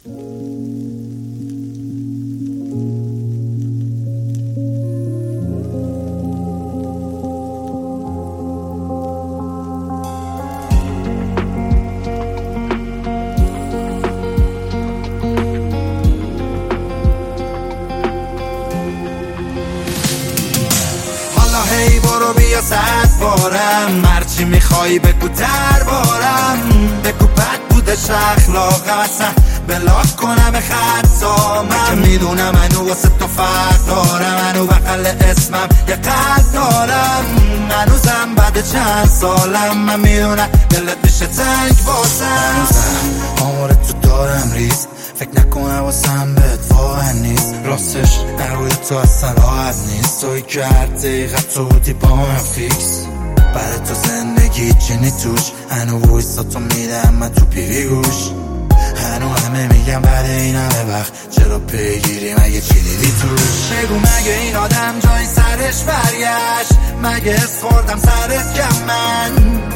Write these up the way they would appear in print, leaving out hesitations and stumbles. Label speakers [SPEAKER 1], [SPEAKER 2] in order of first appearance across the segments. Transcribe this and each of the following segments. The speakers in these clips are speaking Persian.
[SPEAKER 1] هی برو بیا 100 بارم، هرچی میخوای بگو دربارم، بگو بد بودش اخلاقم، اصلا بلاک کنم خطا. من میدونم منو واسه تو فرق دارم، منو بغل اسمم یه قلب دارم، هنوزم بعد چند سالم من میدونم دلت میشه تنگ واسم. آمار تو دارم ریز، فکر نکنم واسم بهت واقع نیست، راستش نروی تو اصلا راحت نیست، توی که هر دقیقه تو بودی با من فیکس، بعد تو زندگی چینی توش، هنو ویستا تو میدم من تو پیوی گوش، هنو همه میگم بعد این همه وقت چرا پیگیری مگه چی دیدی توش. بگو مگه این آدم جای سرش برگشت، مگه اسخوردم سرت کم من،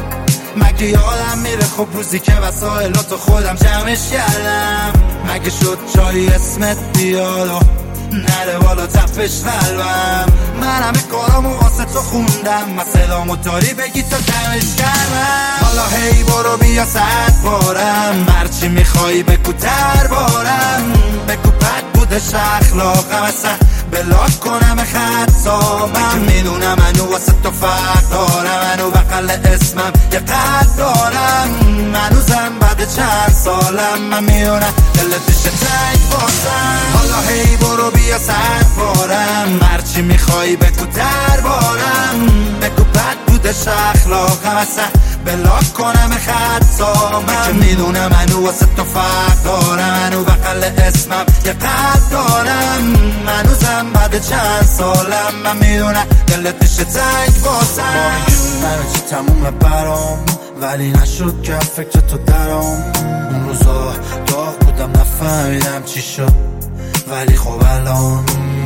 [SPEAKER 1] مگه یادم میره خب روزی که وسایلاتو خودم جمعش کردم، مگه شد جایی اسمت بیاد و نره بالا تپش قلبم. من همه کارامو واسه تو خوندم، من صدامو داری بگی تو دمش کردم. حالا هی برو بیا 100 بارم، هرچی میخوای بگو دربارم، بگو بد بودش اخلاقم، اصلا بلاک کنم خطا. من میدونم منو واسه تو فرق دارم، منو بغل اسمم یه قلب دارم، هنوزم بعد چند سالم من میدونم دلت میشه تنگ واسم. حالا هی برو بیا 100 بارم، هرچی میخوای بگو دربارم، بگو بد بودش اخلاقم، اصلا بلاک کنم خطا. من میدونم منو واسه تو فرق دارم، منو بغل اسمم یه قلب دارم، هنوزم بعد چند سالم من میدونم دلت میشه تنگ واسم. همه چی تمومه برام ولی نشد که فکر تو درام، اون روزا داغ بودم نفهمیدم چی شد، ولی خب الان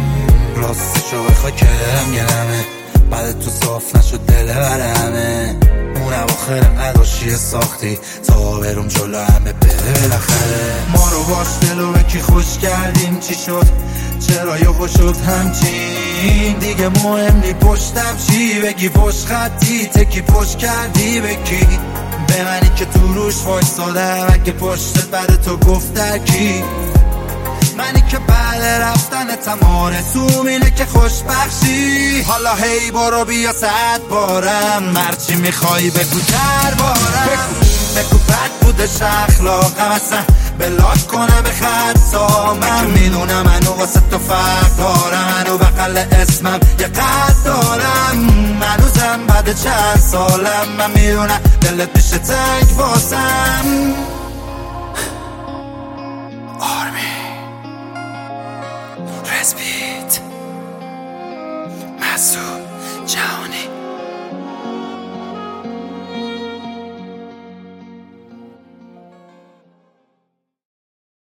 [SPEAKER 1] راستشو بخوای که دلم گرمه، بعد تو صاف نشد دل برمه، اون اواخر نداشتی ساختی تا برم جلو همه بره بالاخره. ما رو باش دلو به کی خوش کردیم چی شد، چرا یهو شد همچین، دیگه مهم نی پشتم چی بگی، پشت خطی تکی پشت کردی بکی، به منی که تو روش وایسادم اگه پشتت بعد تو گفت کی، منی که بعد رفتن تمام رسوم اینه که خوشبخشی. حالا هی برو بیا 100 بارم، هرچی میخوای بگو دربارم، بگو بد بودش اخلاقم، اصلا بلاک کنم خطا. من میدونم منو واسه تو فرق دارم، منو بغل اسمم یه قلب دارم، هنوزم بعد چند سالم من میدونم دلت میشه تنگ واسم.